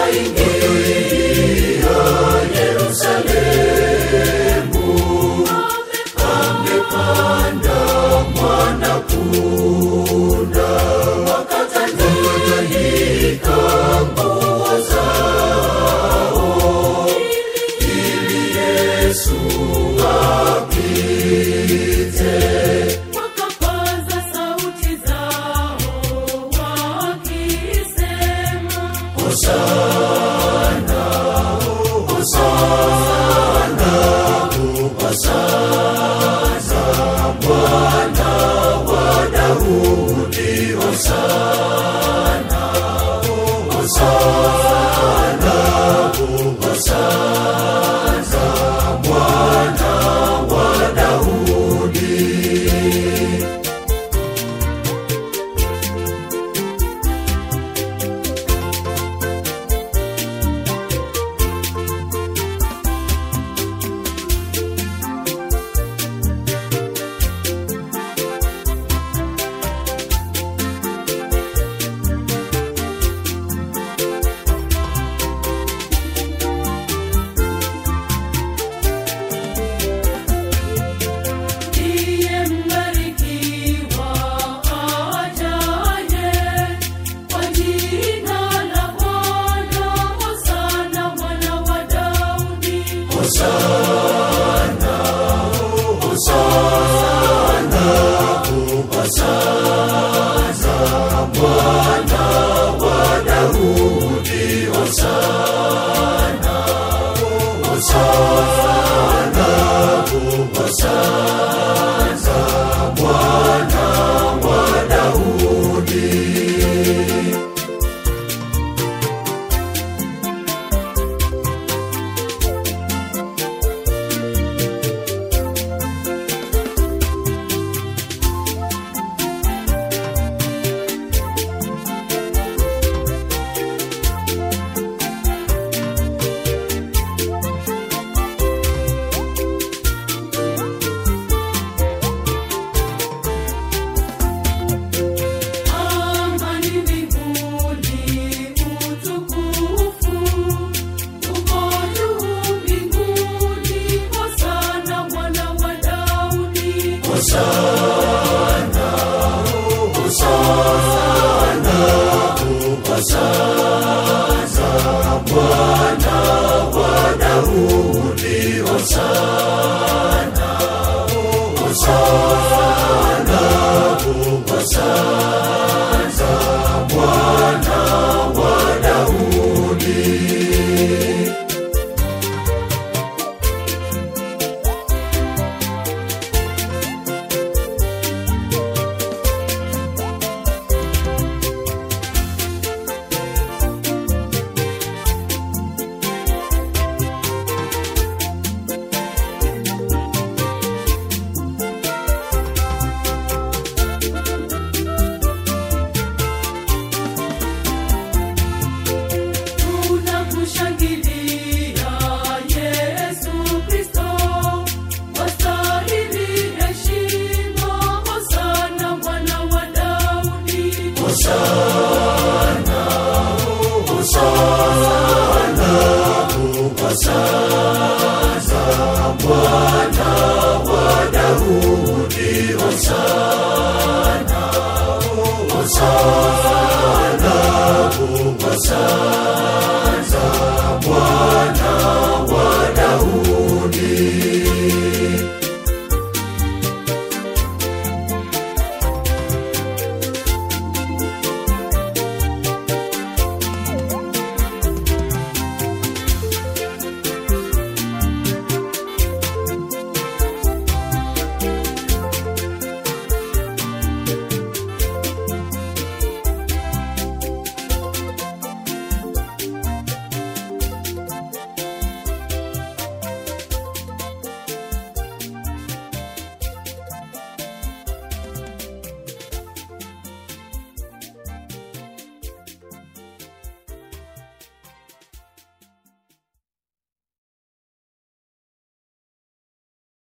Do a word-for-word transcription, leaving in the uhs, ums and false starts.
ataingia Yerusalemu, amepanda mwana punda, wakatandika nguo zao ili Yesu apite. Wakapaza sauti zao wakisema, Hosana, Hosana, Hosana, Mwana wa Daudi, Hosana, Hosana, Hosana, Mwana wa Daudi. ndiye mbarikiwa ajaye kwa jina la Bwana. Hosana mwana wa Daudi. Hosana, Hosana, Hosana, Mwana wa Daudi, Hosana, Hosana, Hosana, Mwana wa Daudi. Amani mbinguni, utukufu uko juu mbinguni. Hosana mwana wa Daudi. Hosana, Hosana, Hosana.